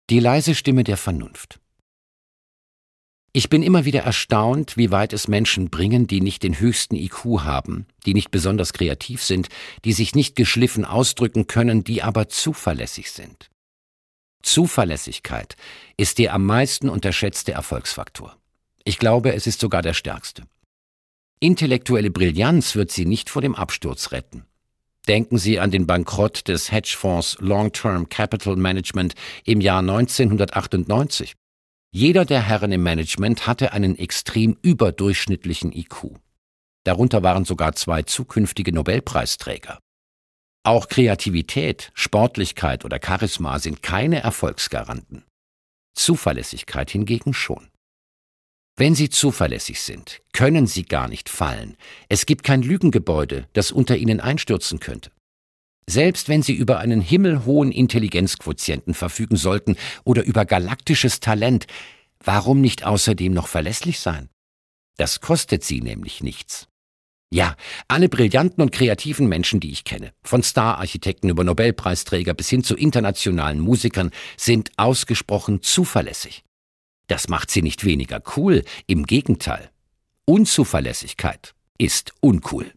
Die leise Stimme der Vernunft. Ich bin immer wieder erstaunt, wie weit es Menschen bringen, die nicht den höchsten IQ haben, die nicht besonders kreativ sind, die sich nicht geschliffen ausdrücken können, die aber zuverlässig sind. Zuverlässigkeit ist der am meisten unterschätzte Erfolgsfaktor. Ich glaube, es ist sogar der stärkste. Intellektuelle Brillanz wird Sie nicht vor dem Absturz retten. Denken Sie an den Bankrott des Hedgefonds Long-Term Capital Management im Jahr 1998. Jeder der Herren im Management hatte einen extrem überdurchschnittlichen IQ. Darunter waren sogar 2 zukünftige Nobelpreisträger. Auch Kreativität, Sportlichkeit oder Charisma sind keine Erfolgsgaranten. Zuverlässigkeit hingegen schon. Wenn Sie zuverlässig sind, können Sie gar nicht fallen. Es gibt kein Lügengebäude, das unter Ihnen einstürzen könnte. Selbst wenn Sie über einen himmelhohen Intelligenzquotienten verfügen sollten oder über galaktisches Talent, warum nicht außerdem noch verlässlich sein? Das kostet Sie nämlich nichts. Ja, alle brillanten und kreativen Menschen, die ich kenne, von Star-Architekten über Nobelpreisträger bis hin zu internationalen Musikern, sind ausgesprochen zuverlässig. Das macht sie nicht weniger cool, im Gegenteil. Unzuverlässigkeit ist uncool.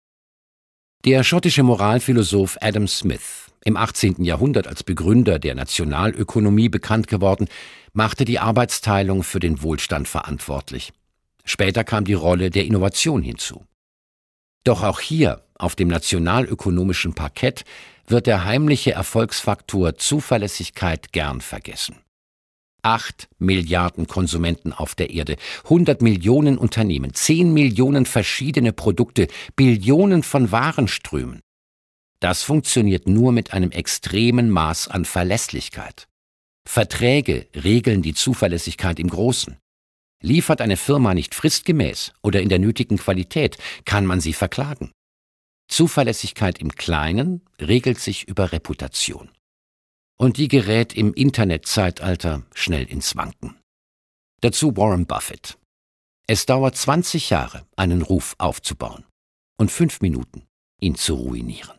Der schottische Moralphilosoph Adam Smith, im 18. Jahrhundert als Begründer der Nationalökonomie bekannt geworden, machte die Arbeitsteilung für den Wohlstand verantwortlich. Später kam die Rolle der Innovation hinzu. Doch auch hier, auf dem nationalökonomischen Parkett, wird der heimliche Erfolgsfaktor Zuverlässigkeit gern vergessen. 8 Milliarden Konsumenten auf der Erde, 100 Millionen Unternehmen, 10 Millionen verschiedene Produkte, Billionen von Warenströmen. Das funktioniert nur mit einem extremen Maß an Verlässlichkeit. Verträge regeln die Zuverlässigkeit im Großen. Liefert eine Firma nicht fristgemäß oder in der nötigen Qualität, kann man sie verklagen. Zuverlässigkeit im Kleinen regelt sich über Reputation. Und die gerät im Internetzeitalter schnell ins Wanken. Dazu Warren Buffett. Es dauert 20 Jahre, einen Ruf aufzubauen und 5 Minuten, ihn zu ruinieren.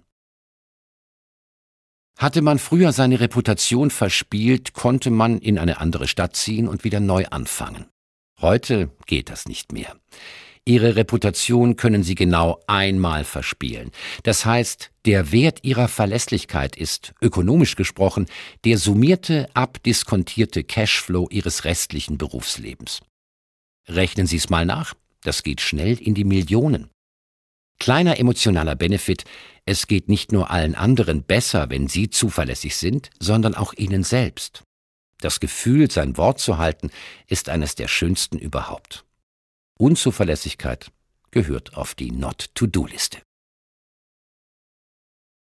Hatte man früher seine Reputation verspielt, konnte man in eine andere Stadt ziehen und wieder neu anfangen. Heute geht das nicht mehr. Ihre Reputation können Sie genau einmal verspielen. Das heißt, der Wert Ihrer Verlässlichkeit ist, ökonomisch gesprochen, der summierte, abdiskontierte Cashflow Ihres restlichen Berufslebens. Rechnen Sie es mal nach, das geht schnell in die Millionen. Kleiner emotionaler Benefit, es geht nicht nur allen anderen besser, wenn Sie zuverlässig sind, sondern auch Ihnen selbst. Das Gefühl, sein Wort zu halten, ist eines der schönsten überhaupt. Unzuverlässigkeit gehört auf die Not-to-Do-Liste.